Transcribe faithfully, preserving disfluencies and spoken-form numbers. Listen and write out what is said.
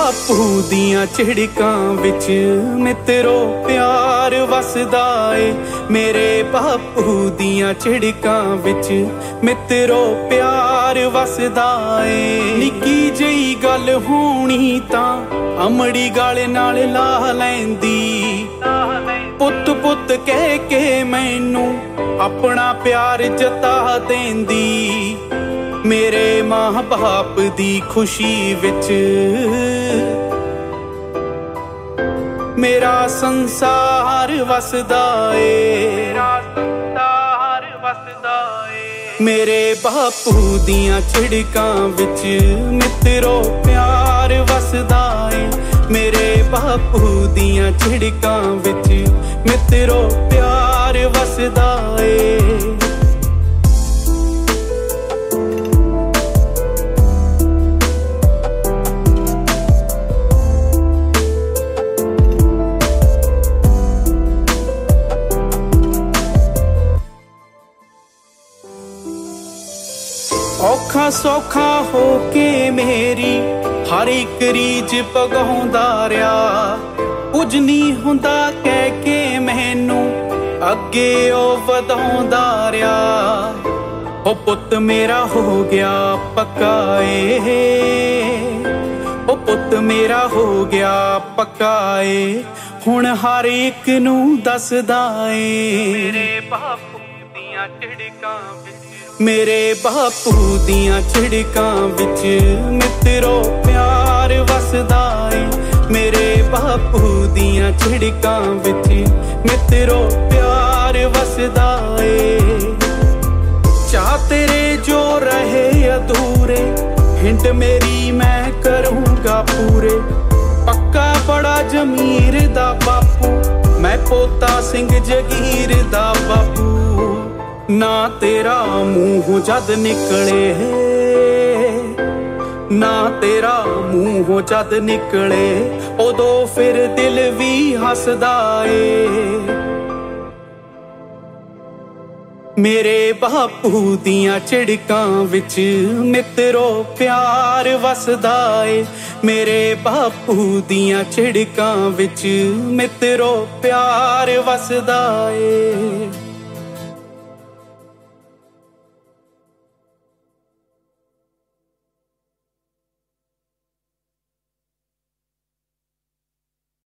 ਬਾਪੂ ਦੀਆਂ ਝਿੜਕਾਂ ਵਿੱਚ ਮਿੱਤਰੋ ਪਿਆਰ ਵਸਦਾ ਏ। ਮੇਰੇ ਬਾਪੂ ਦੀਆਂ ਝਿੜਕਾਂ ਵਿੱਚ ਮਿੱਤਰੋ ਪਿਆਰ ਵਸਦਾ ਏ। ਨਿੱਕੀ ਜਿਹੀ ਗੱਲ ਹੋਣੀ ਤਾਂ ਅਮੜੀ ਗਲ ਨਾਲ ਲਾ ਲੈਂਦੀ, ਪੁੱਤ ਪੁੱਤ ਕਹਿ ਕੇ ਮੈਨੂੰ ਆਪਣਾ ਪਿਆਰ ਜਤਾ ਦੇਂਦੀ। ਮੇਰੇ ਮਾਂ ਬਾਪ ਦੀ ਖੁਸ਼ੀ ਵਿੱਚ ਮੇਰਾ ਸੰਸਾਰ ਵਸਦਾ ਏ, ਮੇਰਾ ਸੰਸਾਰ ਵਸਦਾ ਏ। ਮੇਰੇ ਬਾਪੂ ਦੀਆਂ ਝਿੜਕਾਂ ਵਿੱਚ ਮਿੱਤਰੋ ਪਿਆਰ ਵਸਦਾ ਏ। ਮੇਰੇ ਬਾਪੂ ਦੀਆਂ ਝਿੜਕਾਂ ਵਿੱਚ ਮਿੱਤਰੋ ਪਿਆਰ ਵਸਦਾ ਏ। ਔਖਾ ਸੌਖਾ ਹੋ ਕੇ ਮੇਰੀ ਹਰ ਇੱਕ ਰੀਝ ਪਗਾਉਂਦਾ ਰਿਹਾ। ਕੁਝ ਨਹੀਂ ਹੁੰਦਾ ਕਹਿ ਕੇ ਮੈਨੂੰ ਅੱਗੇ ਉਹ ਵਧਾਉਂਦਾ ਰਿਹਾ। ਉਹ ਪੁੱਤ ਮੇਰਾ ਹੋ ਗਿਆ ਪੱਕਾ ਏ, ਉਹ ਪੁੱਤ ਮੇਰਾ ਹੋ ਗਿਆ ਪੱਕਾ ਏ। ਹੁਣ ਹਰ ਇੱਕ ਨੂੰ ਦੱਸਦਾ ਏ। ਮੇਰੇ ਬਾਪੂ ਦੀਆਂ ਝਿੜਕਾਂ ਵਿੱਚ ਮੇਰੇ ਬਾਪੂ ਦੀਆਂ ਝਿੜਕਾਂ ਵਿੱਚ ਮਿੱਤਰੋ ਪਿਆਰ ਵਸਦਾ ਏ। ਮੇਰੇ ਬਾਪੂ ਦੀਆਂ ਝਿੜਕਾਂ ਵਿੱਚ ਮਿੱਤਰੋ ਪਿਆਰ ਵਸਦਾ ਏ। ਚਾਹ ਤੇਰੇ ਜੋ ਰਹੇ ਅਧੂਰੇ ਹਿੰਟ ਮੇਰੀ ਮੈਂ ਕਰੂੰਗਾ ਪੂਰੇ। ਪੱਕਾ ਬੜਾ ਜ਼ਮੀਰ ਦਾ ਬਾਪੂ ਮੈਂ ਪੋਤਾ ਸਿੰਘ ਜਗੀਰ ਦਾ ਬਾਪੂ। ਨਾ ਤੇਰਾ ਮੂੰਹ ਜਦ ਨਿਕਲੇ, ਨਾ ਤੇਰਾ ਮੂੰਹ ਜਦ ਨਿਕਲੇ ਉਦੋਂ ਫਿਰ ਦਿਲ ਵੀ ਹੱਸਦਾ ਏ। ਮੇਰੇ ਬਾਪੂ ਦੀਆਂ ਝਿੜਕਾਂ ਵਿੱਚ ਮਿੱਤਰੋ ਪਿਆਰ ਵਸਦਾ ਏ। ਮੇਰੇ ਬਾਪੂ ਦੀਆਂ ਝਿੜਕਾਂ ਵਿੱਚ ਮਿੱਤਰੋ ਪਿਆਰ ਵਸਦਾ ਏ।